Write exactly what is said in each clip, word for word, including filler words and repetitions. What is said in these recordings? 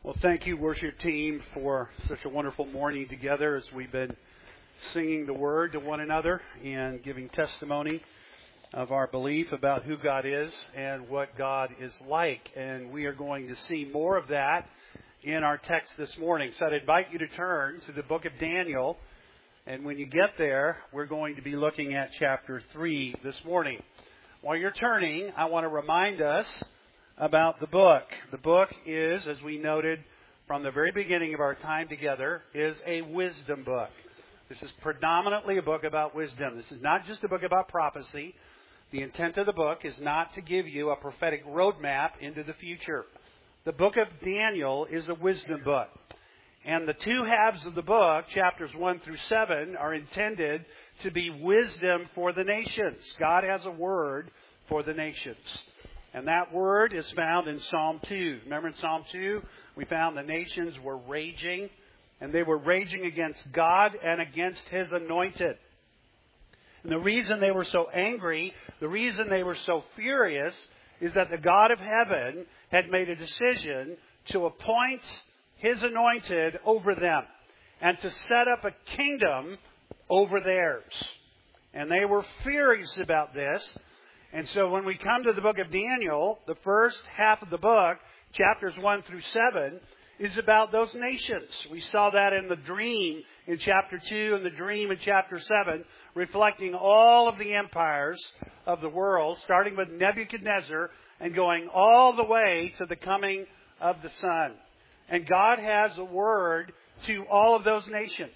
Well, thank you, worship team, for such a wonderful morning together as we've been singing the Word to one another and giving testimony of our belief about who God is and what God is like. And we are going to see more of that in our text this morning. So I'd invite you to turn to the book of Daniel. And when you get there, we're going to be looking at chapter three this morning. While you're turning, I want to remind us about the book. The book is, as we noted from the very beginning of our time together, is a wisdom book. This is predominantly a book about wisdom. This is not just a book about prophecy. The intent of the book is not to give you a prophetic roadmap into the future. The book of Daniel is a wisdom book. And the two halves of the book, chapters one through seven, are intended to be wisdom for the nations. God has a word for the nations. And that word is found in Psalm two. Remember in Psalm two, we found the nations were raging. And they were raging against God and against His anointed. And the reason they were so angry, the reason they were so furious, is that the God of heaven had made a decision to appoint His anointed over them. And to set up a kingdom over theirs. And they were furious about this. And so when we come to the book of Daniel, the first half of the book, chapters one through seven, is about those nations. We saw that in the dream in chapter two and the dream in chapter seven, reflecting all of the empires of the world, starting with Nebuchadnezzar and going all the way to the coming of the Son. And God has a word to all of those nations.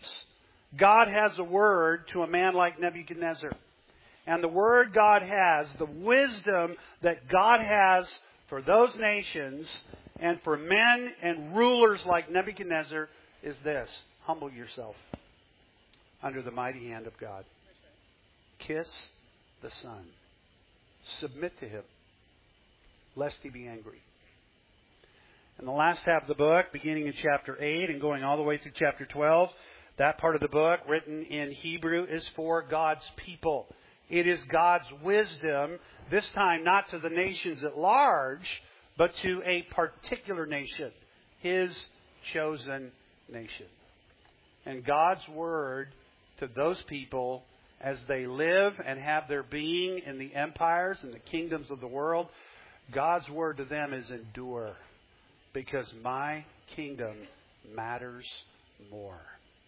God has a word to a man like Nebuchadnezzar. And the word God has, the wisdom that God has for those nations and for men and rulers like Nebuchadnezzar is this: humble yourself under the mighty hand of God. Kiss the Son. Submit to Him, lest He be angry. In the last half of the book, beginning in chapter eight and going all the way through chapter twelve, that part of the book, written in Hebrew, is for God's people. It is God's wisdom, this time not to the nations at large, but to a particular nation, His chosen nation. And God's word to those people as they live and have their being in the empires and the kingdoms of the world, God's word to them is endure, because my kingdom matters more.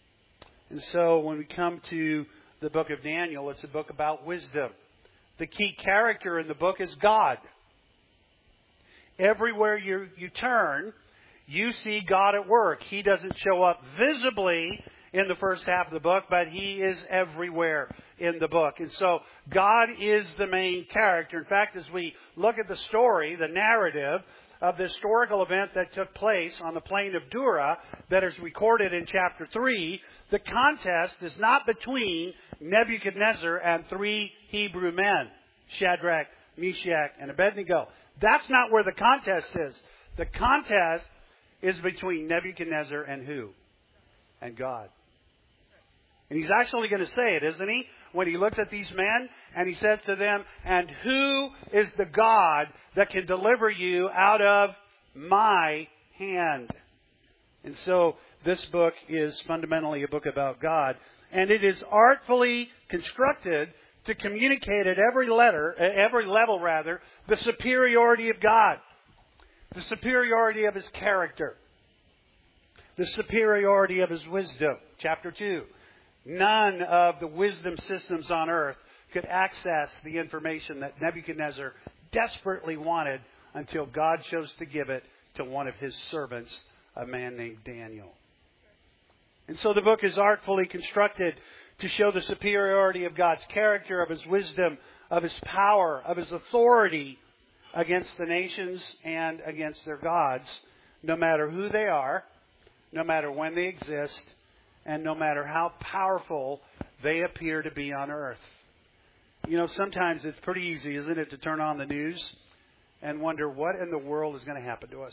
And so when we come to the book of Daniel, it's a book about wisdom. The key character in the book is God. Everywhere you, you turn, you see God at work. He doesn't show up visibly in the first half of the book, but He is everywhere in the book. And so God is the main character. In fact, as we look at the story, the narrative of the historical event that took place on the plain of Dura that is recorded in chapter three, the contest is not between Nebuchadnezzar and three Hebrew men, Shadrach, Meshach, and Abednego. That's not where the contest is. The contest is between Nebuchadnezzar and who? And God. And He's actually going to say it, isn't He? When He looks at these men and He says to them, and who is the God that can deliver you out of my hand? And so this book is fundamentally a book about God. And it is artfully constructed to communicate at every letter, at every level rather, the superiority of God. The superiority of His character. The superiority of His wisdom. Chapter two. None of the wisdom systems on earth could access the information that Nebuchadnezzar desperately wanted until God chose to give it to one of His servants, a man named Daniel. And so the book is artfully constructed to show the superiority of God's character, of His wisdom, of His power, of His authority against the nations and against their gods, no matter who they are, no matter when they exist, and no matter how powerful they appear to be on earth. You know, sometimes it's pretty easy, isn't it, to turn on the news and wonder what in the world is going to happen to us.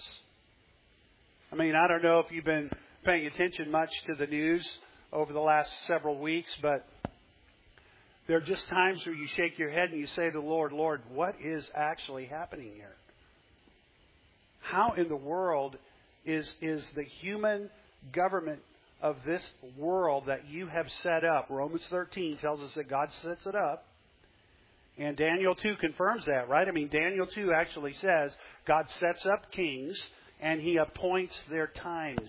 I mean, I don't know if you've been paying attention much to the news over the last several weeks, but there are just times where you shake your head and you say to the Lord, Lord, what is actually happening here? How in the world is, is the human government of this world that you have set up. Romans thirteen tells us that God sets it up. And Daniel two confirms that, right? I mean, Daniel two actually says God sets up kings and He appoints their times.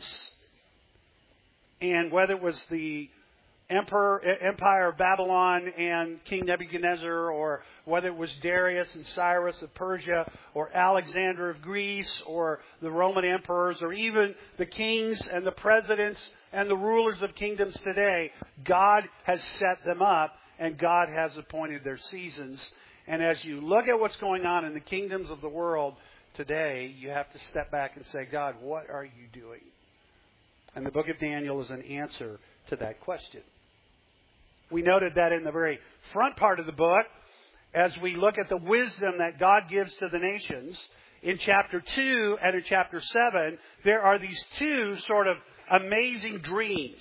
And whether it was the Emperor, Empire of Babylon and King Nebuchadnezzar, or whether it was Darius and Cyrus of Persia, or Alexander of Greece, or the Roman emperors, or even the kings and the presidents and the rulers of kingdoms today, God has set them up and God has appointed their seasons. And as you look at what's going on in the kingdoms of the world today, you have to step back and say, God, what are you doing? And the book of Daniel is an answer to that question. We noted that in the very front part of the book, as we look at the wisdom that God gives to the nations. In chapter two and in chapter seven, there are these two sort of amazing dreams.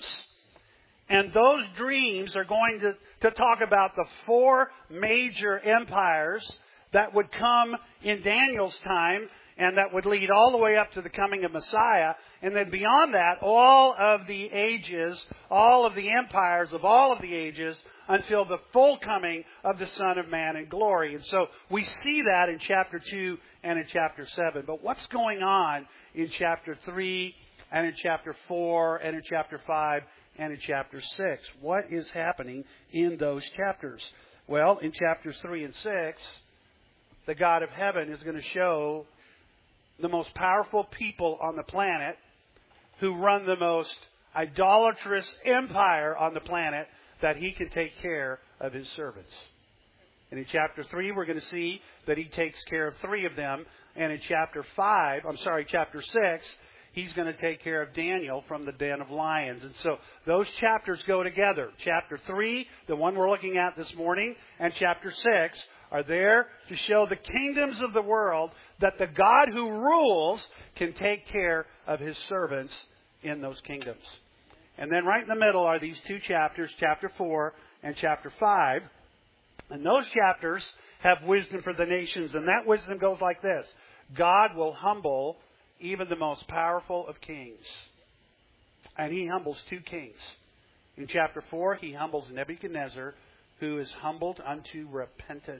And those dreams are going to, to talk about the four major empires that would come in Daniel's time, and that would lead all the way up to the coming of Messiah. And then beyond that, all of the ages, all of the empires of all of the ages, until the full coming of the Son of Man in glory. And so we see that in chapter two and in chapter seven. But what's going on in chapter three and in chapter four and in chapter five and in chapter six? What is happening in those chapters? Well, in chapters three and six, the God of heaven is going to show the most powerful people on the planet who run the most idolatrous empire on the planet, that He can take care of His servants. And in chapter three, we're going to see that He takes care of three of them. And in chapter five, I'm sorry, chapter six, He's going to take care of Daniel from the den of lions. And so those chapters go together. Chapter three, the one we're looking at this morning, and chapter six are there to show the kingdoms of the world that the God who rules can take care of His servants in those kingdoms. And then right in the middle are these two chapters, chapter four and chapter five. And those chapters have wisdom for the nations. And that wisdom goes like this: God will humble even the most powerful of kings. And He humbles two kings. In chapter four, He humbles Nebuchadnezzar, who is humbled unto repentance.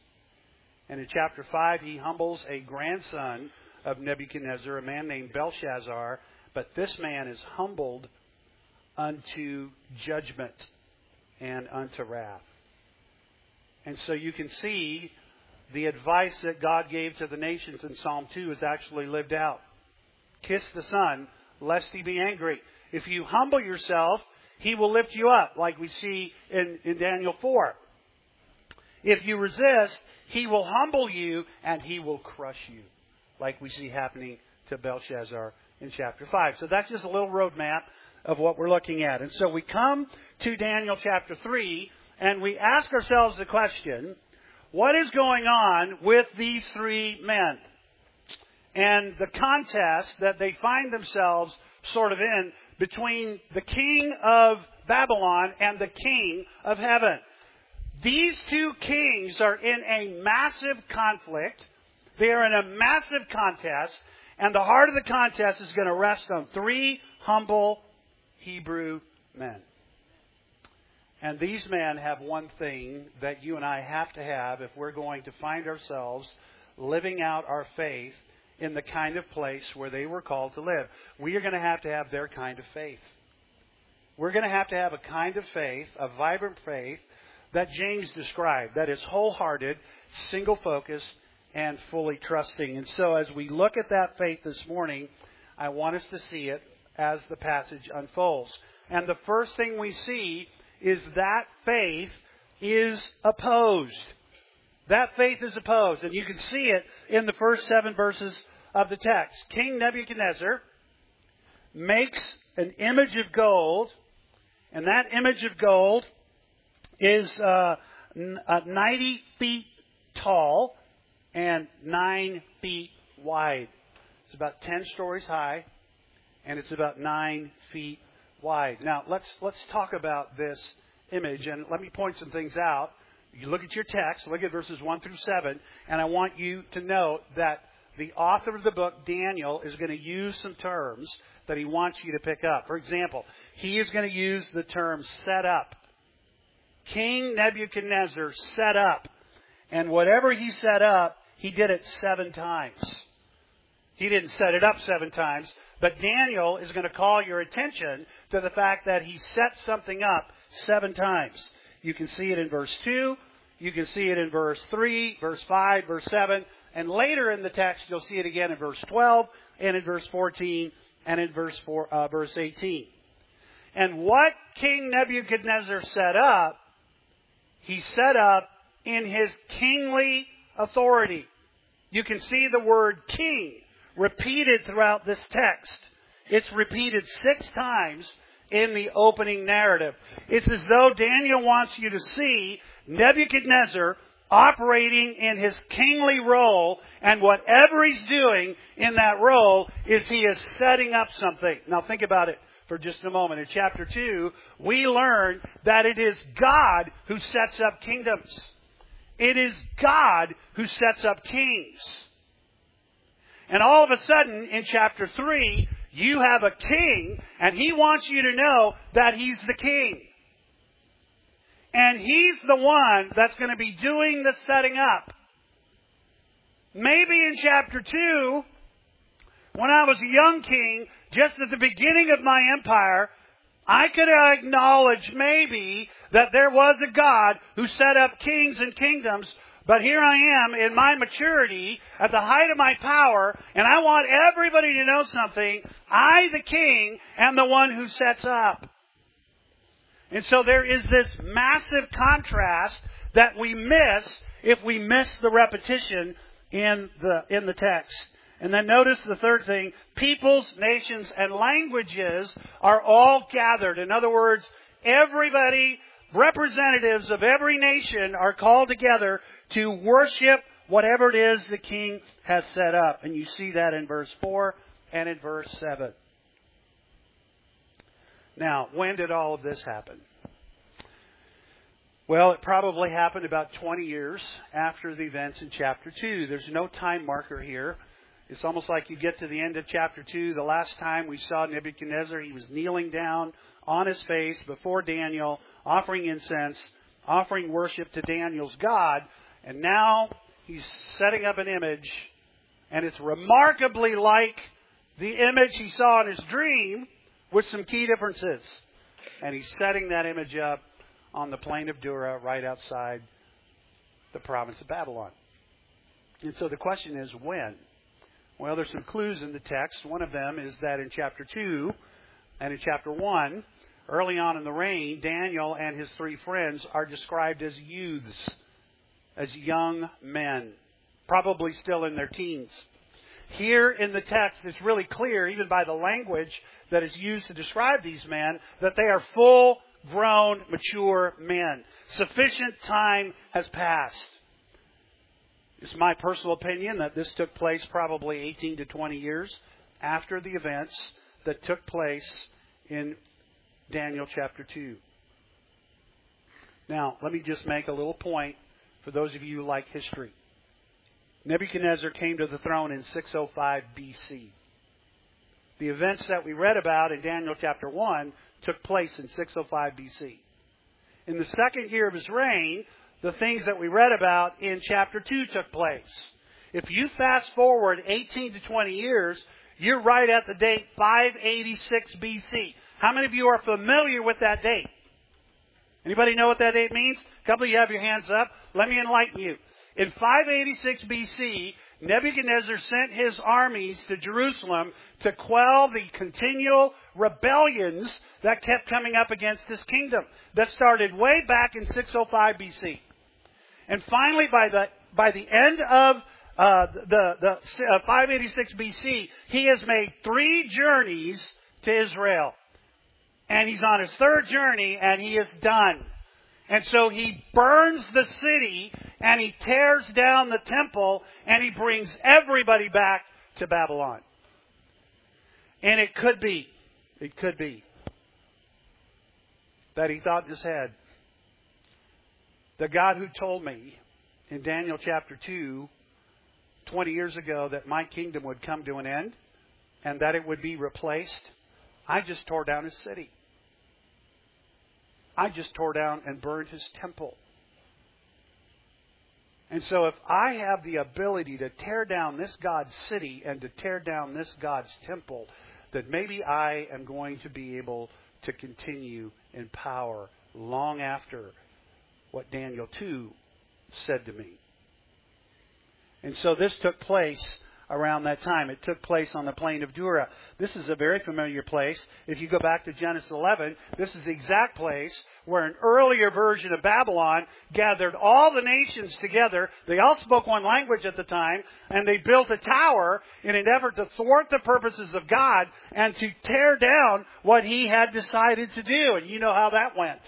And in chapter five, He humbles a grandson of Nebuchadnezzar, a man named Belshazzar. But this man is humbled unto judgment and unto wrath. And so you can see the advice that God gave to the nations in Psalm two is actually lived out. Kiss the Son, lest He be angry. If you humble yourself, He will lift you up, like we see in, in Daniel four. If you resist, He will humble you and He will crush you, like we see happening to Belshazzar in chapter five. So that's just a little roadmap of what we're looking at. And so we come to Daniel chapter three, and we ask ourselves the question, what is going on with these three men? And the contest that they find themselves sort of in between the king of Babylon and the king of heaven. These two kings are in a massive conflict. They are in a massive contest. And the heart of the contest is going to rest on three humble Hebrew men. And these men have one thing that you and I have to have if we're going to find ourselves living out our faith in the kind of place where they were called to live. We are going to have to have their kind of faith. We're going to have to have a kind of faith, a vibrant faith, that James described, that is wholehearted, single-focused, and fully trusting. And so as we look at that faith this morning, I want us to see it as the passage unfolds. And the first thing we see is that faith is opposed. That faith is opposed. And you can see it in the first seven verses of the text. King Nebuchadnezzar makes an image of gold, and that image of gold is uh, ninety feet tall and nine feet wide. It's about ten stories high, and it's about nine feet wide. Now, let's let's talk about this image, and let me point some things out. You look at your text, look at verses one through seven, and I want you to note that the author of the book, Daniel, is going to use some terms that he wants you to pick up. For example, he is going to use the term set up. King Nebuchadnezzar set up. And whatever he set up, he did it seven times. He didn't set it up seven times, but Daniel is going to call your attention to the fact that he set something up seven times. You can see it in verse two, you can see it in verse three, verse five, verse seven, and later in the text you'll see it again in verse twelve, and in verse fourteen, and in verse four, uh, verse eighteen. And what King Nebuchadnezzar set up, he set up in his kingly authority. You can see the word king repeated throughout this text. It's repeated six times in the opening narrative. It's as though Daniel wants you to see Nebuchadnezzar operating in his kingly role, and whatever he's doing in that role is he is setting up something. Now think about it for just a moment. In chapter two, we learn that it is God who sets up kingdoms. It is God who sets up kings. And all of a sudden, in chapter three, you have a king, and he wants you to know that he's the king. And he's the one that's going to be doing the setting up. Maybe in chapter two, when I was a young king, just at the beginning of my empire, I could acknowledge maybe that there was a God who set up kings and kingdoms. But here I am in my maturity, at the height of my power, and I want everybody to know something. I, the king, am the one who sets up. And so there is this massive contrast that we miss if we miss the repetition in the, in the text. And then notice the third thing, peoples, nations, and languages are all gathered. In other words, everybody, representatives of every nation are called together to worship whatever it is the king has set up. And you see that in verse four and in verse seven. Now, when did all of this happen? Well, it probably happened about twenty years after the events in chapter two. There's no time marker here. It's almost like you get to the end of chapter two. The last time we saw Nebuchadnezzar, he was kneeling down on his face before Daniel, offering incense, offering worship to Daniel's God. And now he's setting up an image, and it's remarkably like the image he saw in his dream with some key differences. And he's setting that image up on the plain of Dura right outside the province of Babylon. And so the question is, when? Well, there's some clues in the text. One of them is that in chapter two and in chapter one, early on in the reign, Daniel and his three friends are described as youths, as young men, probably still in their teens. Here in the text, it's really clear, even by the language that is used to describe these men, that they are full-grown, mature men. Sufficient time has passed. It's my personal opinion that this took place probably eighteen to twenty years after the events that took place in Daniel chapter two. Now, let me just make a little point for those of you who like history. Nebuchadnezzar came to the throne in six oh five B C. The events that we read about in Daniel chapter one took place in six oh five B C. In the second year of his reign, the things that we read about in chapter two took place. If you fast forward eighteen to twenty years, you're right at the date five eighty-six B C. How many of you are familiar with that date? Anybody know what that date means? A couple of you have your hands up. Let me enlighten you. In five eighty-six B C, Nebuchadnezzar sent his armies to Jerusalem to quell the continual rebellions that kept coming up against his kingdom. That started way back in six oh five B C. And finally, by the by the end of uh, the, the uh, five eighty-six B C, he has made three journeys to Israel. And he's on his third journey, and he is done. And so he burns the city, and he tears down the temple, and he brings everybody back to Babylon. And it could be, it could be, that he thought in his head, the God who told me in Daniel chapter two twenty years ago that my kingdom would come to an end and that it would be replaced, I just tore down his city. I just tore down and burned his temple. And so if I have the ability to tear down this God's city and to tear down this God's temple, then maybe I am going to be able to continue in power long after what Daniel two said to me. And so this took place around that time. It took place on the plain of Dura. This is a very familiar place. If you go back to Genesis eleven, this is the exact place where an earlier version of Babylon gathered all the nations together. They all spoke one language at the time, and they built a tower in an effort to thwart the purposes of God and to tear down what He had decided to do. And you know how that went.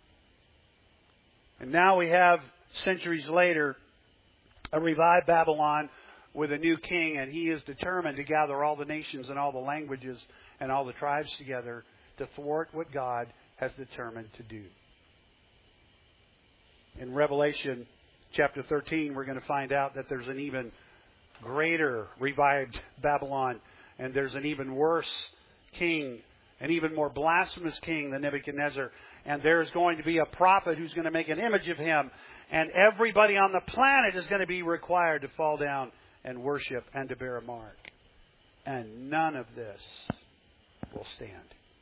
And now we have, centuries later, a revived Babylon with a new king, and he is determined to gather all the nations and all the languages and all the tribes together to thwart what God has determined to do. In Revelation chapter thirteen, we're going to find out that there's an even greater revived Babylon, and there's an even worse king, an even more blasphemous king than Nebuchadnezzar. And there's going to be a prophet who's going to make an image of him, and everybody on the planet is going to be required to fall down and worship and to bear a mark. And none of this will stand.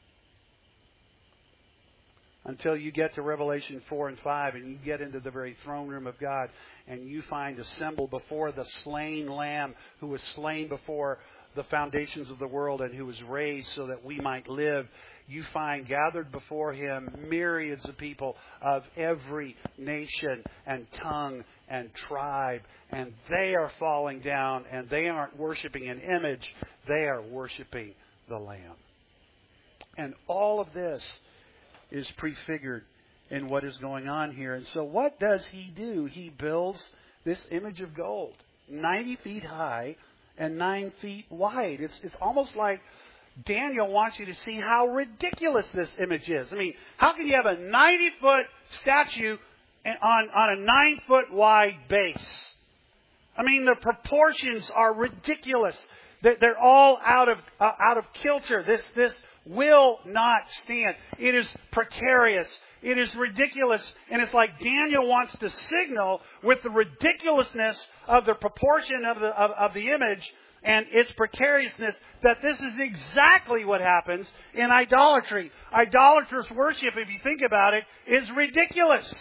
Until you get to Revelation four and five and you get into the very throne room of God and you find assembled before the slain Lamb who was slain before the foundations of the world and who was raised so that we might live. You find gathered before Him myriads of people of every nation and tongue and tribe. And they are falling down and they aren't worshiping an image. They are worshiping the Lamb. And all of this is prefigured in what is going on here. And so what does He do? He builds this image of gold, ninety feet high and nine feet wide. It's, it's almost like Daniel wants you to see how ridiculous this image is. I mean, how can you have a ninety-foot statue on, on a nine-foot wide base? I mean, the proportions are ridiculous. They're, they're all out of uh, out of kilter. This this will not stand. It is precarious. It is ridiculous. And it's like Daniel wants to signal with the ridiculousness of the proportion of the of, of the image and its precariousness that this is exactly what happens in idolatry. Idolatrous worship, if you think about it, is ridiculous.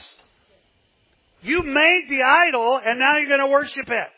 You made the idol and now you're going to worship it.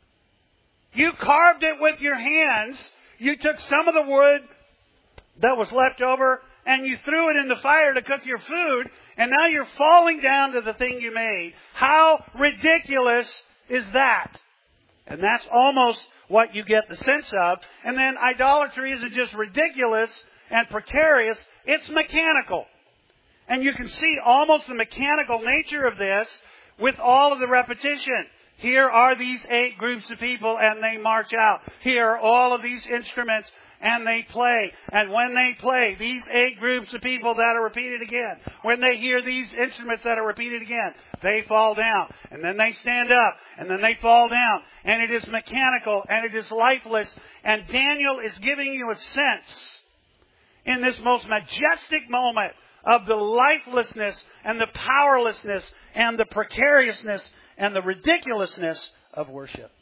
You carved it with your hands. You took some of the wood that was left over and you threw it in the fire to cook your food, and now you're falling down to the thing you made. How ridiculous is that? And that's almost what you get the sense of. And then idolatry isn't just ridiculous and precarious, it's mechanical. And you can see almost the mechanical nature of this with all of the repetition. Here are these eight groups of people and they march out. Here are all of these instruments and they play. And when they play, these eight groups of people that are repeated again, when they hear these instruments that are repeated again, they fall down. And then they stand up. And then they fall down. And it is mechanical and it is lifeless. And Daniel is giving you a sense in this most majestic moment of the lifelessness and the powerlessness and the precariousness and the ridiculousness of worship.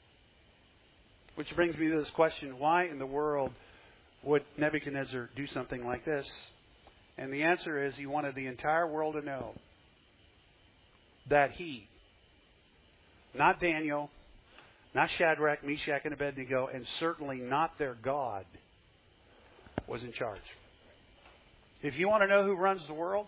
Which brings me to this question, why in the world would Nebuchadnezzar do something like this? And the answer is he wanted the entire world to know that he, not Daniel, not Shadrach, Meshach, and Abednego, and certainly not their God, was in charge. If you want to know who runs the world,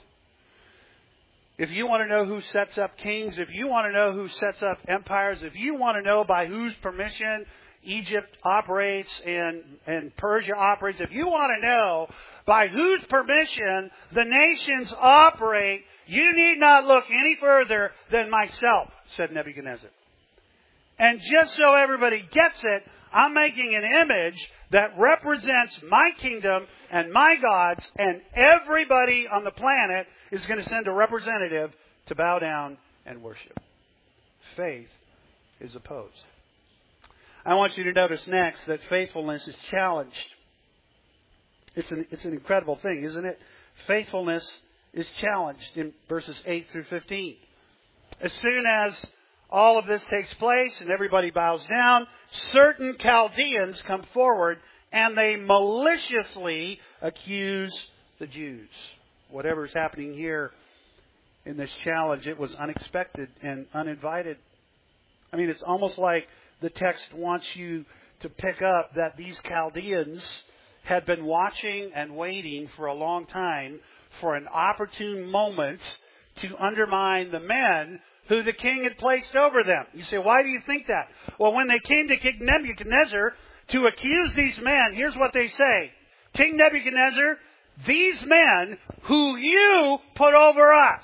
if you want to know who sets up kings, if you want to know who sets up empires, if you want to know by whose permission Egypt operates and, and Persia operates, if you want to know by whose permission the nations operate, you need not look any further than myself, said Nebuchadnezzar. And just so everybody gets it, I'm making an image that represents my kingdom and my gods, and everybody on the planet is going to send a representative to bow down and worship. Faith is opposed. I want you to notice next that faithfulness is challenged. It's an, it's an incredible thing, isn't it? Faithfulness is challenged in verses eight through fifteen. As soon as all of this takes place and everybody bows down, certain Chaldeans come forward and they maliciously accuse the Jews. Whatever's happening here in this challenge, it was unexpected and uninvited. I mean, it's almost like the text wants you to pick up that these Chaldeans had been watching and waiting for a long time for an opportune moment to undermine the men who the king had placed over them. You say, why do you think that? Well, when they came to King Nebuchadnezzar to accuse these men, here's what they say. King Nebuchadnezzar, these men who you put over us.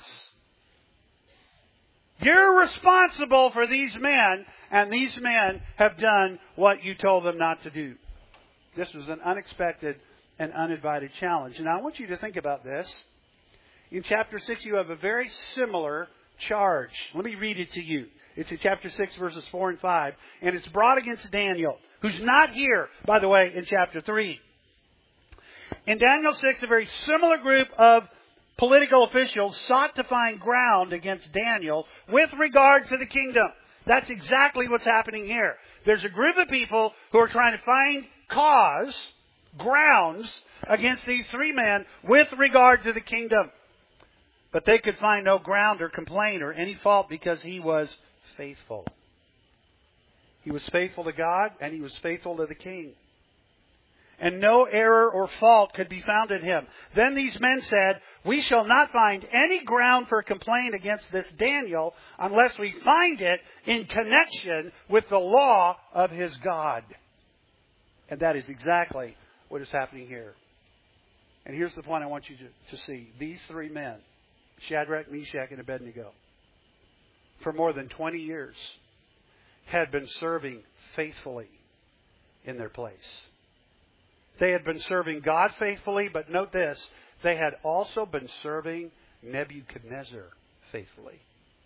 You're responsible for these men, and these men have done what you told them not to do. This was an unexpected and uninvited challenge. And I want you to think about this. In chapter six, you have a very similar charge. Let me read it to you. It's in chapter six, verses four and five. And it's brought against Daniel, who's not here, by the way, in chapter three. In Daniel six, a very similar group of political officials sought to find ground against Daniel with regard to the kingdom. That's exactly what's happening here. There's a group of people who are trying to find cause, grounds, against these three men with regard to the kingdom. But they could find no ground or complaint or any fault because he was faithful. He was faithful to God and he was faithful to the king. And no error or fault could be found in him. Then these men said, we shall not find any ground for complaint against this Daniel unless we find it in connection with the law of his God. And that is exactly what is happening here. And here's the point I want you to, to see. These three men, Shadrach, Meshach, and Abednego, for more than twenty years, had been serving faithfully in their place. They had been serving God faithfully, but note this, they had also been serving Nebuchadnezzar faithfully.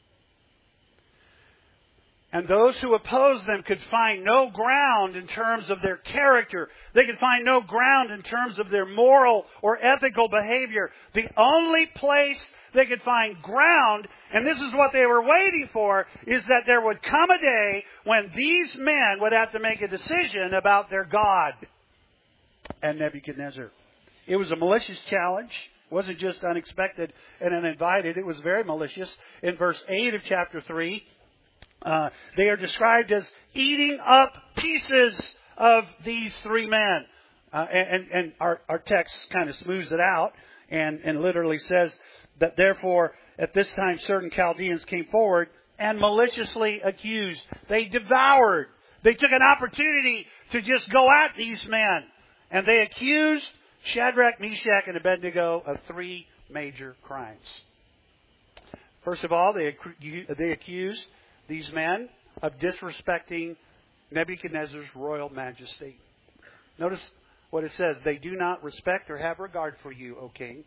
And those who opposed them could find no ground in terms of their character. They could find no ground in terms of their moral or ethical behavior. The only place they could find ground, and this is what they were waiting for, is that there would come a day when these men would have to make a decision about their God and Nebuchadnezzar. It was a malicious challenge. It wasn't just unexpected and uninvited. It was very malicious. In verse eight of chapter three, Uh, they are described as eating up pieces of these three men. Uh, and and our, our text kind of smooths it out and, and literally says that therefore at this time certain Chaldeans came forward and maliciously accused. They devoured. They took an opportunity to just go at these men. And they accused Shadrach, Meshach, and Abednego of three major crimes. First of all, they they accused these men of disrespecting Nebuchadnezzar's royal majesty. Notice what it says. They do not respect or have regard for you, O king.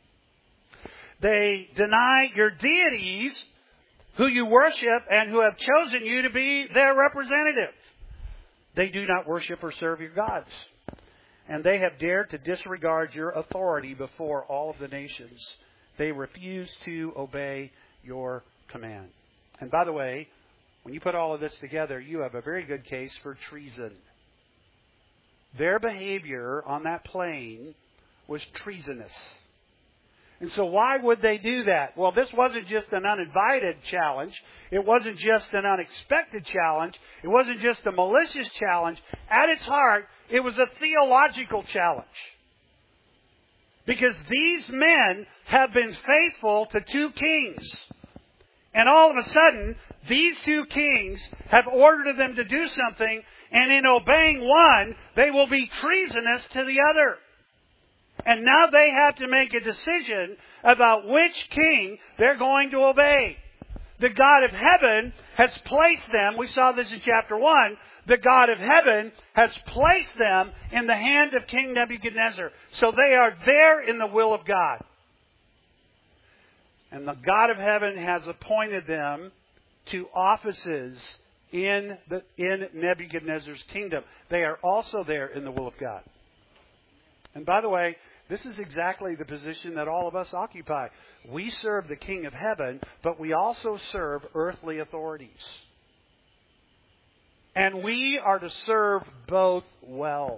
They deny your deities who you worship and who have chosen you to be their representative. They do not worship or serve your gods. And they have dared to disregard your authority before all of the nations. They refuse to obey your command. And by the way, when you put all of this together, you have a very good case for treason. Their behavior on that plain was treasonous. And so why would they do that? Well, this wasn't just an uninvited challenge. It wasn't just an unexpected challenge. It wasn't just a malicious challenge. At its heart, it was a theological challenge. Because these men have been faithful to two kings. And all of a sudden, these two kings have ordered them to do something, and in obeying one, they will be treasonous to the other. And now they have to make a decision about which king they're going to obey. The God of heaven has placed them, we saw this in chapter one, the God of heaven has placed them in the hand of King Nebuchadnezzar. So they are there in the will of God. And the God of heaven has appointed them to offices in the in Nebuchadnezzar's kingdom. They are also there in the will of God. And by the way, this is exactly the position that all of us occupy. We serve the King of Heaven, but we also serve earthly authorities. And we are to serve both well.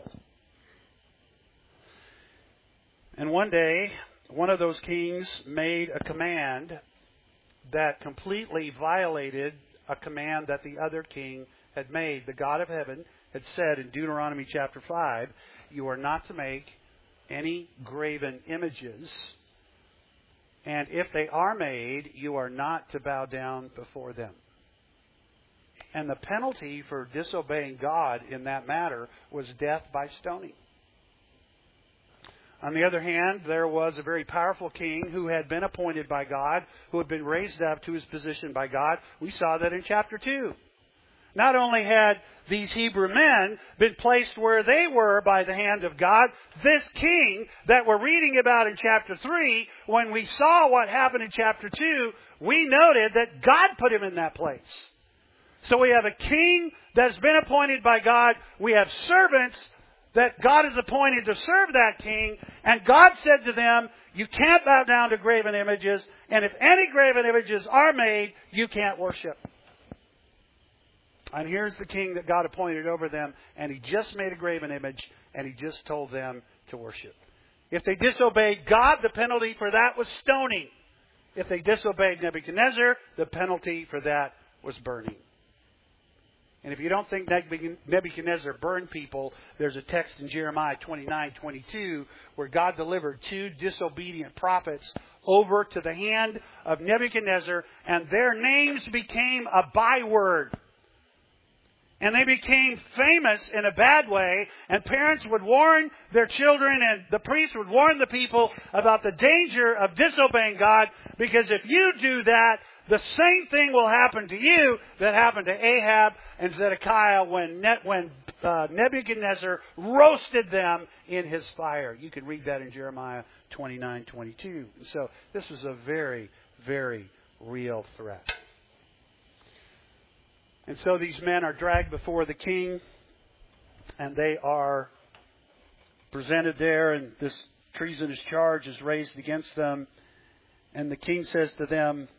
And one day, one of those kings made a command that completely violated a command that the other king had made. The God of heaven had said in Deuteronomy chapter five, you are not to make any graven images, and if they are made, you are not to bow down before them. And the penalty for disobeying God in that matter was death by stoning. On the other hand, there was a very powerful king who had been appointed by God, who had been raised up to his position by God. We saw that in chapter two. Not only had these Hebrew men been placed where they were by the hand of God, this king that we're reading about in chapter three, when we saw what happened in chapter two, we noted that God put him in that place. So we have a king that's been appointed by God. We have servants that God has appointed to serve that king. And God said to them, you can't bow down to graven images. And if any graven images are made, you can't worship. And here's the king that God appointed over them. And he just made a graven image. And he just told them to worship. If they disobeyed God, the penalty for that was stoning. If they disobeyed Nebuchadnezzar, the penalty for that was burning. And if you don't think Nebuchadnezzar burned people, there's a text in Jeremiah twenty-nine twenty-two where God delivered two disobedient prophets over to the hand of Nebuchadnezzar, and their names became a byword. And they became famous in a bad way, and parents would warn their children, and the priests would warn the people about the danger of disobeying God, because if you do that, the same thing will happen to you that happened to Ahab and Zedekiah when, Ne- when uh, Nebuchadnezzar roasted them in his fire. You can read that in Jeremiah twenty-nine twenty-two. So this was a very, very real threat. And so these men are dragged before the king, and they are presented there, and this treasonous charge is raised against them. And the king says to them,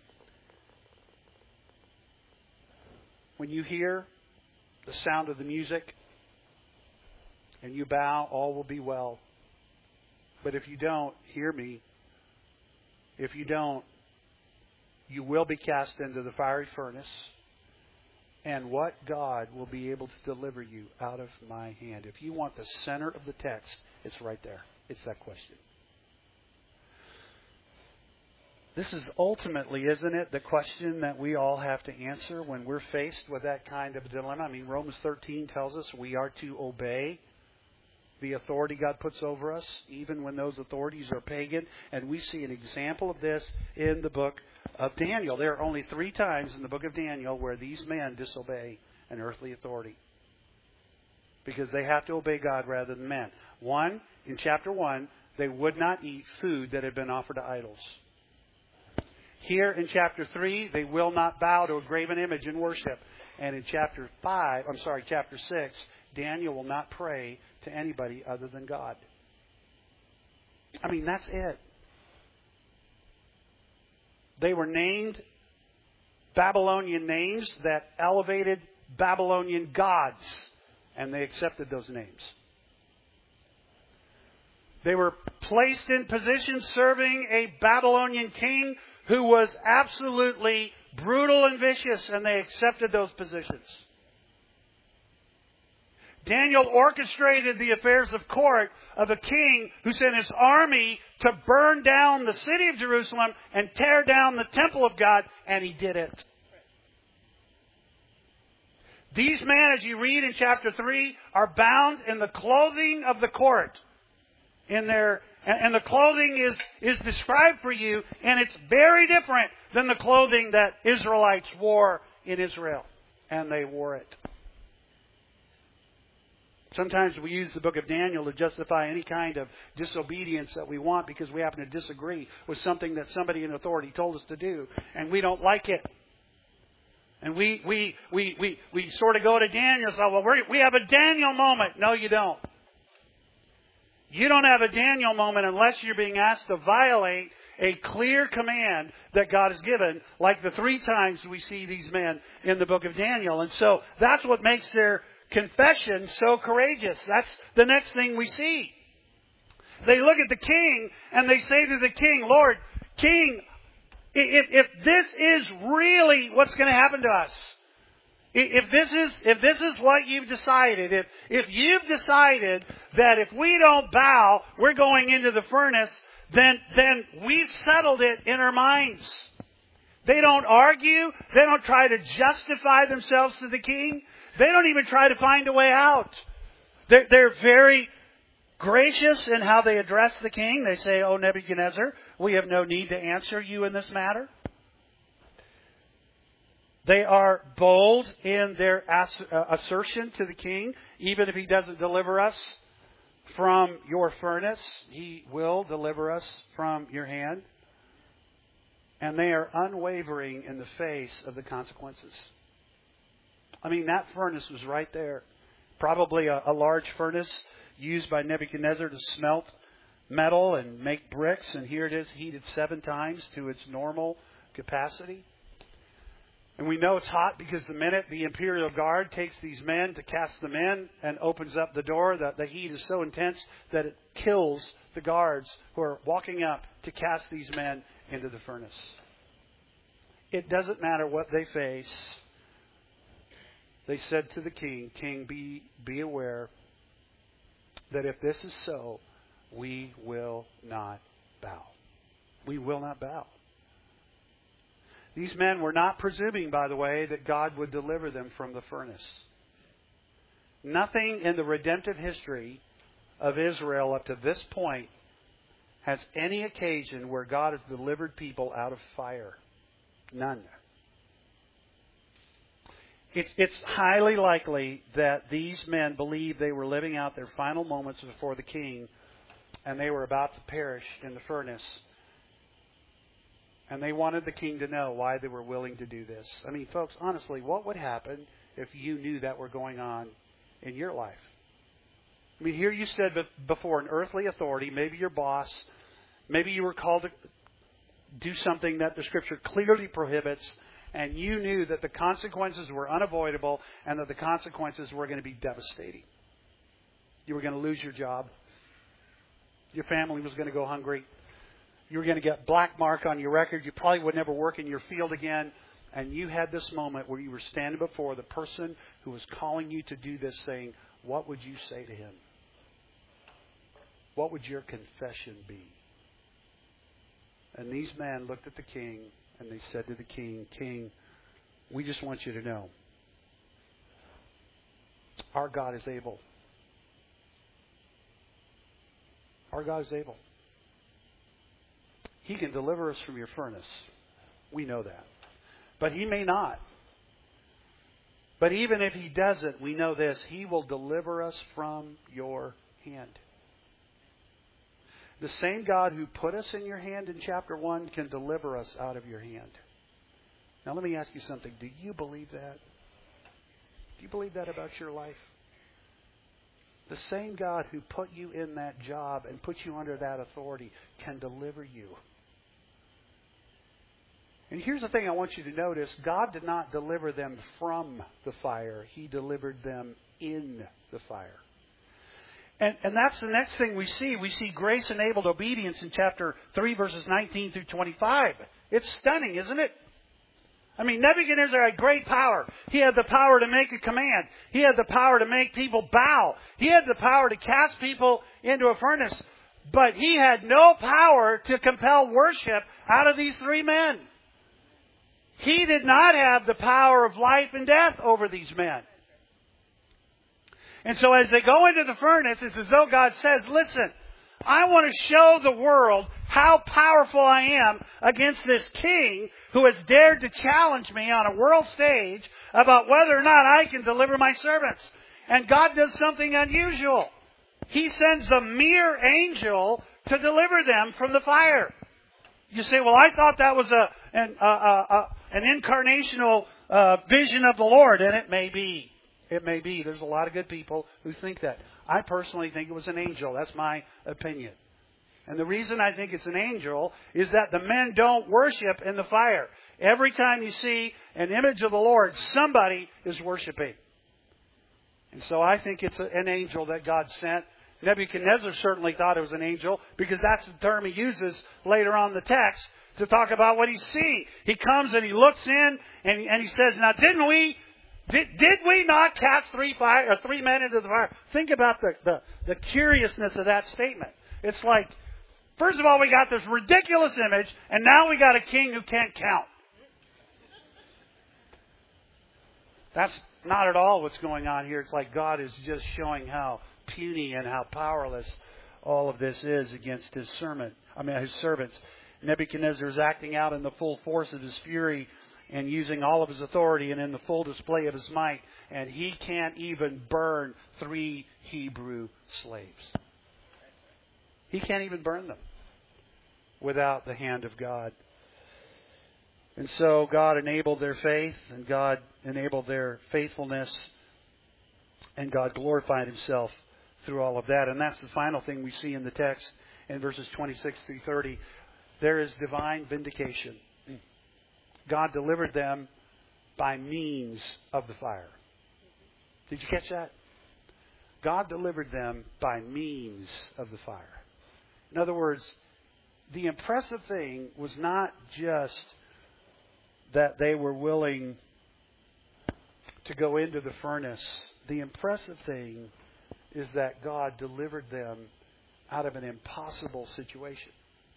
when you hear the sound of the music and you bow, all will be well. But if you don't hear me, if you don't, you will be cast into the fiery furnace. And what God will be able to deliver you out of my hand? If you want the center of the text, it's right there. It's that question. This is ultimately, isn't it, the question that we all have to answer when we're faced with that kind of dilemma. I mean, Romans thirteen tells us we are to obey the authority God puts over us, even when those authorities are pagan. And we see an example of this in the book of Daniel. There are only three times in the book of Daniel where these men disobey an earthly authority, because they have to obey God rather than men. One, in chapter one, they would not eat food that had been offered to idols. Here in chapter three, they will not bow to a graven image in worship. And in chapter five, I'm sorry, chapter six, Daniel will not pray to anybody other than God. I mean, that's it. They were named Babylonian names that elevated Babylonian gods, and they accepted those names. They were placed in position serving a Babylonian king who was absolutely brutal and vicious, and they accepted those positions. Daniel orchestrated the affairs of court of a king who sent his army to burn down the city of Jerusalem and tear down the temple of God, and he did it. These men, as you read in chapter three, are bound in the clothing of the court. In their And the clothing is, is described for you, and it's very different than the clothing that Israelites wore in Israel. And they wore it. Sometimes we use the book of Daniel to justify any kind of disobedience that we want because we happen to disagree with something that somebody in authority told us to do, and we don't like it. And we we we we, we sort of go to Daniel and say, well, we're, we have a Daniel moment. No, you don't. You don't have a Daniel moment unless you're being asked to violate a clear command that God has given, like the three times we see these men in the book of Daniel. And so that's what makes their confession so courageous. That's the next thing we see. They look at the king and they say to the king, Lord, King, if, if this is really what's going to happen to us, if this is if this is what you've decided, if if you've decided that if we don't bow, we're going into the furnace, then then we've settled it in our minds. They don't argue. They don't try to justify themselves to the king. They don't even try to find a way out. They're, they're very gracious in how they address the king. They say, "O Nebuchadnezzar, we have no need to answer you in this matter." They are bold in their assertion to the king. Even if he doesn't deliver us from your furnace, he will deliver us from your hand. And they are unwavering in the face of the consequences. I mean, that furnace was right there. Probably a, a large furnace used by Nebuchadnezzar to smelt metal and make bricks. And here it is heated seven times to its normal capacity. And we know it's hot because the minute the Imperial Guard takes these men to cast them in and opens up the door, the, the heat is so intense that it kills the guards who are walking up to cast these men into the furnace. It doesn't matter what they face. They said to the king, King, be, be aware that if this is so, we will not bow. We will not bow. These men were not presuming, by the way, that God would deliver them from the furnace. Nothing in the redemptive history of Israel up to this point has any occasion where God has delivered people out of fire. None. It's, it's highly likely that these men believed they were living out their final moments before the king and they were about to perish in the furnace. And they wanted the king to know why they were willing to do this. I mean, folks, honestly, what would happen if you knew that were going on in your life? I mean, here you stood before an earthly authority, maybe your boss, maybe you were called to do something that the Scripture clearly prohibits, and you knew that the consequences were unavoidable and that the consequences were going to be devastating. You were going to lose your job. Your family was going to go hungry. You were going to get black mark on your record. You probably would never work in your field again. And you had this moment where you were standing before the person who was calling you to do this thing. What would you say to him? What would your confession be? And these men looked at the king and they said to the king, King, we just want you to know, our God is able. Our God is able. He can deliver us from your furnace. We know that. But He may not. But even if He doesn't, we know this. He will deliver us from your hand. The same God who put us in your hand in chapter one can deliver us out of your hand. Now let me ask you something. Do you believe that? Do you believe that about your life? The same God who put you in that job and put you under that authority can deliver you. And here's the thing I want you to notice. God did not deliver them from the fire. He delivered them in the fire. And, and that's the next thing we see. We see grace-enabled obedience in chapter three, verses nineteen through twenty-five. It's stunning, isn't it? I mean, Nebuchadnezzar had great power. He had the power to make a command. He had the power to make people bow. He had the power to cast people into a furnace. But he had no power to compel worship out of these three men. He did not have the power of life and death over these men. And so as they go into the furnace, it's as though God says, listen, I want to show the world how powerful I am against this king who has dared to challenge me on a world stage about whether or not I can deliver my servants. And God does something unusual. He sends a mere angel to deliver them from the fire. You say, well, I thought that was a an, a, a, a, an incarnational uh, vision of the Lord. And it may be. It may be. There's a lot of good people who think that. I personally think it was an angel. That's my opinion. And the reason I think it's an angel is that the men don't worship in the fire. Every time you see an image of the Lord, somebody is worshiping. And so I think it's a, an angel that God sent. Nebuchadnezzar certainly thought it was an angel because that's the term he uses later on in the text to talk about what he's seeing. He comes and he looks in and he, and he says, now didn't we, did, did we not cast three fire, or three men into the fire? Think about the, the, the curiousness of that statement. It's like, first of all, we got this ridiculous image, and now we got a king who can't count. That's not at all what's going on here. It's like God is just showing how puny and how powerless all of this is against his servant. I mean, his servants. Nebuchadnezzar is acting out in the full force of his fury and using all of his authority and in the full display of his might. And he can't even burn three Hebrew slaves. He can't even burn them without the hand of God. And so God enabled their faith, and God enabled their faithfulness, and God glorified himself through all of that. And that's the final thing we see in the text in verses twenty-six through thirty. There is divine vindication. God delivered them by means of the fire. Did you catch that? God delivered them by means of the fire. In other words, the impressive thing was not just that they were willing to go into the furnace. The impressive thing is that God delivered them out of an impossible situation.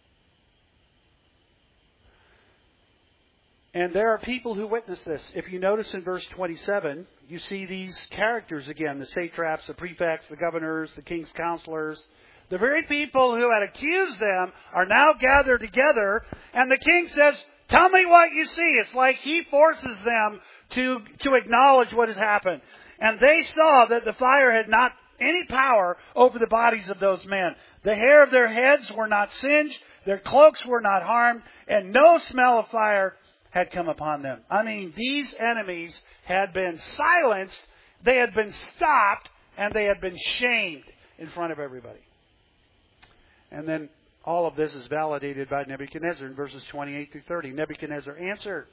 And there are people who witness this. If you notice in verse twenty-seven, you see these characters again, the satraps, the prefects, the governors, the king's counselors. The very people who had accused them are now gathered together, and the king says, tell me what you see. It's like he forces them to, to acknowledge what has happened. And they saw that the fire had not any power over the bodies of those men. The hair of their heads were not singed, their cloaks were not harmed, and no smell of fire had come upon them. I mean, these enemies had been silenced, they had been stopped, and they had been shamed in front of everybody. And then all of this is validated by Nebuchadnezzar in verses twenty-eight through thirty. Nebuchadnezzar answered.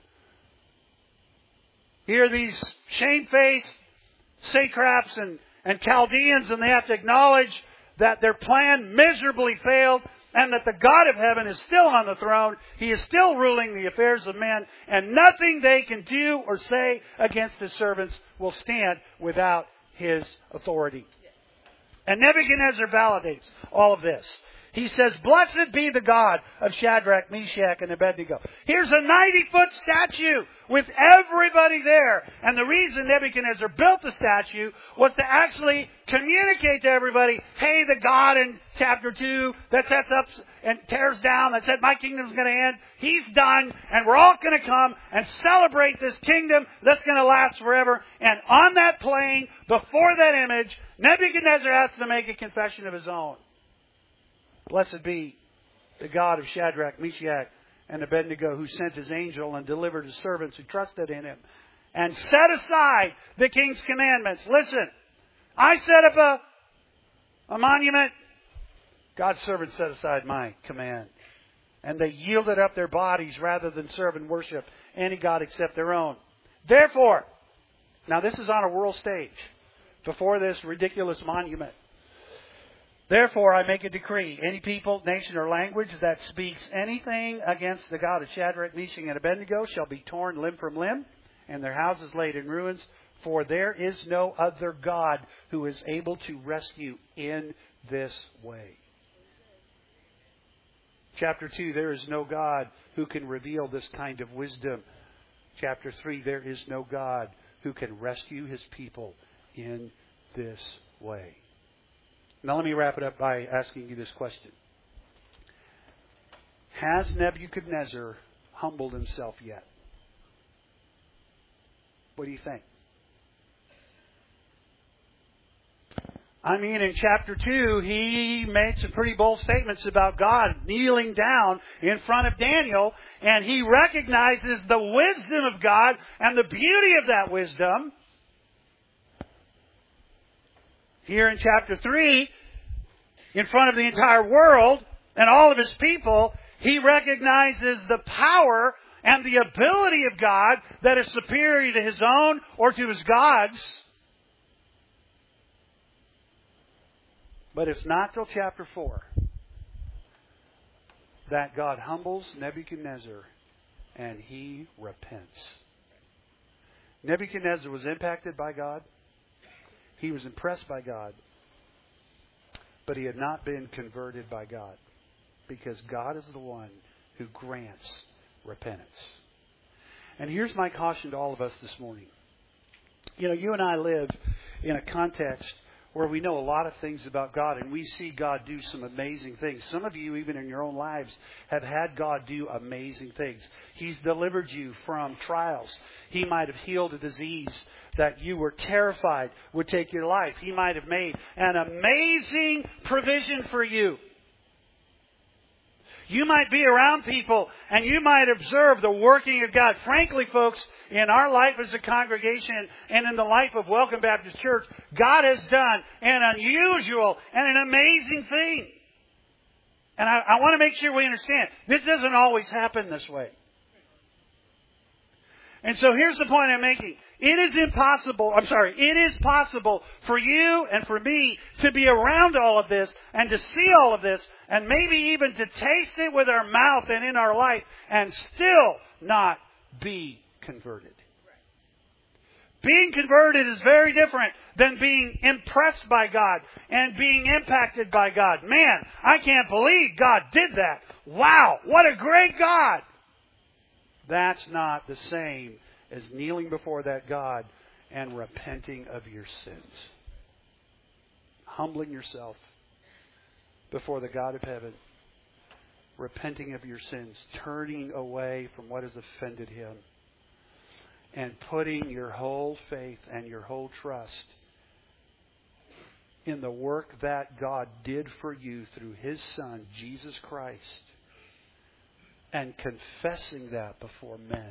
Here are these shamefaced satraps and, and Chaldeans, and they have to acknowledge that their plan miserably failed and that the God of heaven is still on the throne. He is still ruling the affairs of men, and nothing they can do or say against his servants will stand without his authority. And Nebuchadnezzar validates all of this. He says, blessed be the God of Shadrach, Meshach, and Abednego. Here's a ninety-foot statue with everybody there. And the reason Nebuchadnezzar built the statue was to actually communicate to everybody, hey, the God in chapter two that sets up and tears down, that said my kingdom's going to end, he's done, and we're all going to come and celebrate this kingdom that's going to last forever. And on that plain, before that image, Nebuchadnezzar has to make a confession of his own. Blessed be the God of Shadrach, Meshach, and Abednego, who sent his angel and delivered his servants who trusted in him, and set aside the king's commandments. Listen, I set up a, a monument. God's servants set aside my command. And they yielded up their bodies rather than serve and worship any god except their own. Therefore, now this is on a world stage, before this ridiculous monument. Therefore, I make a decree. Any people, nation, or language that speaks anything against the God of Shadrach, Meshach, and Abednego shall be torn limb from limb, and their houses laid in ruins. For there is no other God who is able to rescue in this way. Chapter two, there is no God who can reveal this kind of wisdom. Chapter three, there is no God who can rescue his people in this way. Now let me wrap it up by asking you this question. Has Nebuchadnezzar humbled himself yet? What do you think? I mean, in chapter two, he made some pretty bold statements about God kneeling down in front of Daniel, and he recognizes the wisdom of God and the beauty of that wisdom. Here in chapter three, in front of the entire world and all of His people, he recognizes the power and the ability of God that is superior to his own or to his gods. But it's not till chapter four that God humbles Nebuchadnezzar and he repents. Nebuchadnezzar was impacted by God. He was impressed by God. But he had not been converted by God. Because God is the one who grants repentance. And here's my caution to all of us this morning. You know, you and I live in a context where we know a lot of things about God, and we see God do some amazing things. Some of you, even in your own lives, have had God do amazing things. He's delivered you from trials. He might have healed a disease that you were terrified would take your life. He might have made an amazing provision for you. You might be around people and you might observe the working of God. Frankly, folks, in our life as a congregation and in the life of Welcome Baptist Church, God has done an unusual and an amazing thing. And I, I want to make sure we understand, this doesn't always happen this way. And so here's the point I'm making. It is impossible, I'm sorry, it is possible for you and for me to be around all of this and to see all of this and maybe even to taste it with our mouth and in our life and still not be converted. Being converted is very different than being impressed by God and being impacted by God. Man, I can't believe God did that. Wow, what a great God. That's not the same as kneeling before that God and repenting of your sins. Humbling yourself before the God of heaven. Repenting of your sins. Turning away from what has offended Him. And putting your whole faith and your whole trust in the work that God did for you through His Son, Jesus Christ. And confessing that before men.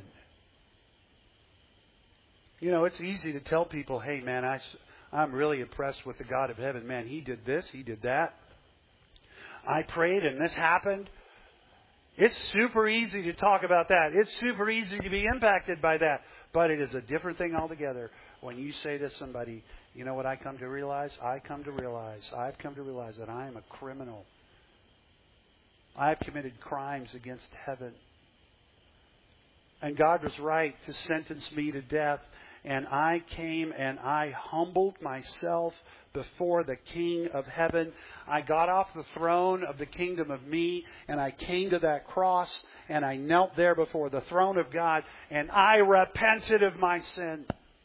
You know, it's easy to tell people, hey man, I, I'm really impressed with the God of heaven. Man, He did this, He did that. I prayed and this happened. It's super easy to talk about that. It's super easy to be impacted by that. But it is a different thing altogether when you say to somebody, you know what I come to realize? I come to realize, I've come to realize that I am a criminal. I've committed crimes against heaven. And God was right to sentence me to death. And I came and I humbled myself before the King of heaven. I got off the throne of the kingdom of me and I came to that cross and I knelt there before the throne of God and I repented of my sin.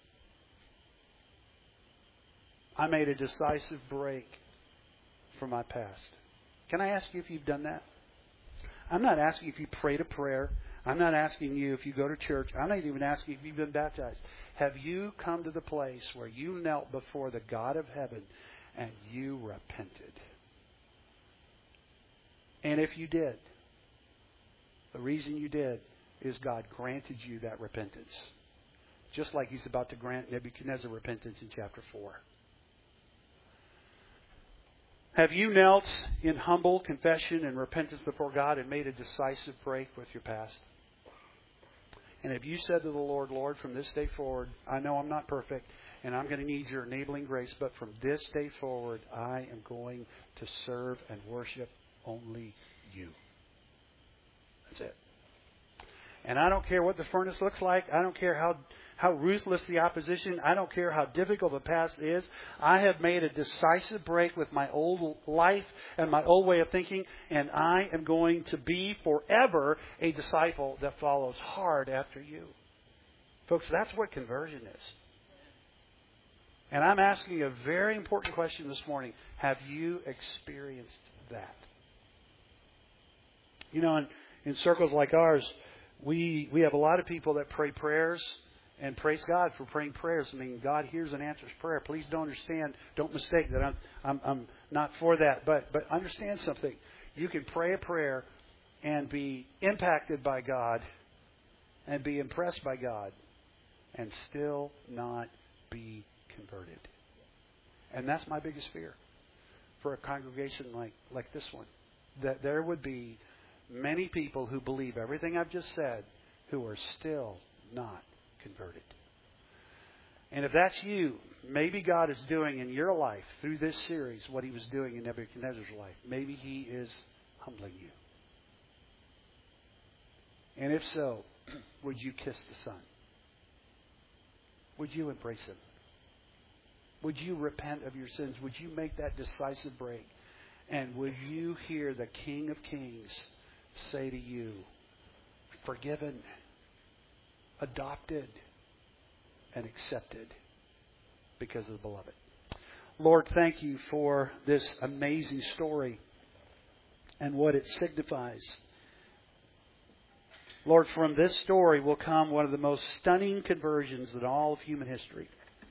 I made a decisive break from my past. Can I ask you if you've done that? I'm not asking if you prayed a prayer. I'm not asking you if you go to church. I'm not even asking if you've been baptized. Have you come to the place where you knelt before the God of heaven and you repented? And if you did, the reason you did is God granted you that repentance. Just like He's about to grant Nebuchadnezzar repentance in chapter four. Have you knelt in humble confession and repentance before God and made a decisive break with your past? And have you said to the Lord, Lord, from this day forward, I know I'm not perfect and I'm going to need your enabling grace, but from this day forward, I am going to serve and worship only you. That's it. And I don't care what the furnace looks like. I don't care how how ruthless the opposition. I don't care how difficult the past is. I have made a decisive break with my old life and my old way of thinking, and I am going to be forever a disciple that follows hard after you. Folks, that's what conversion is. And I'm asking a very important question this morning. Have you experienced that? You know, in, in circles like ours, we we have a lot of people that pray prayers And praise God for praying prayers. I mean, God hears and answers prayer. Please don't understand, don't mistake that I'm, I'm, I'm not for that. But, but understand something. You can pray a prayer and be impacted by God and be impressed by God and still not be converted. And that's my biggest fear for a congregation like, like this one. That there would be many people who believe everything I've just said who are still not converted. And if that's you, maybe God is doing in your life through this series what He was doing in Nebuchadnezzar's life. Maybe He is humbling you. And if so, would you kiss the Son? Would you embrace Him? Would you repent of your sins? Would you make that decisive break? And would you hear the King of Kings say to you, forgiven, adopted, and accepted because of the Beloved? Lord, thank you for this amazing story and what it signifies. Lord, from this story will come one of the most stunning conversions in all of human history.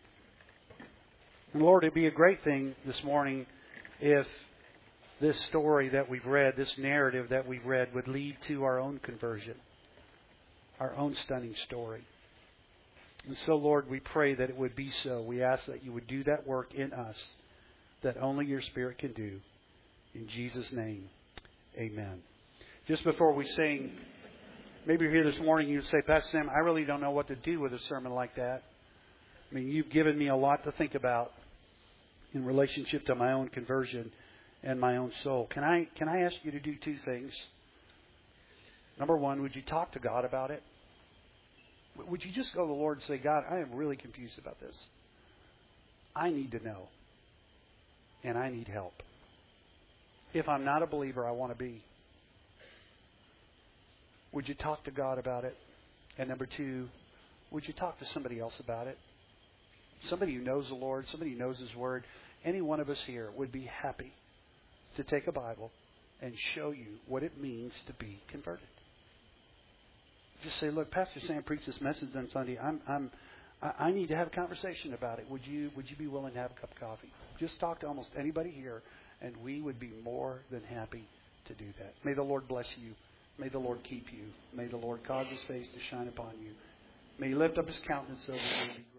And Lord, it'd be a great thing this morning if this story that we've read, this narrative that we've read, would lead to our own conversion, our own stunning story. And so, Lord, we pray that it would be so. We ask that you would do that work in us that only your Spirit can do. In Jesus' name, amen. Just before we sing, maybe you're here this morning and you say, Pastor Sam, I really don't know what to do with a sermon like that. I mean, you've given me a lot to think about in relationship to my own conversion and my own soul. Can I can I ask you to do two things? Number one, would you talk to God about it? Would you just go to the Lord and say, God, I am really confused about this. I need to know. And I need help. If I'm not a believer, I want to be. Would you talk to God about it? And number two, would you talk to somebody else about it? Somebody who knows the Lord, somebody who knows His Word. Any one of us here would be happy to take a Bible and show you what it means to be converted. Just say, look, Pastor Sam preached this message on Sunday. I'm, I'm, I need to have a conversation about it. Would you, would you be willing to have a cup of coffee? Just talk to almost anybody here, and we would be more than happy to do that. May the Lord bless you. May the Lord keep you. May the Lord cause His face to shine upon you. May He lift up His countenance over you.